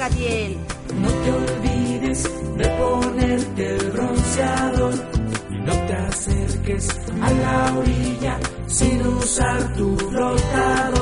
Gatiel. No te olvides de ponerte el bronceador y no te acerques a la orilla sin usar tu flotador.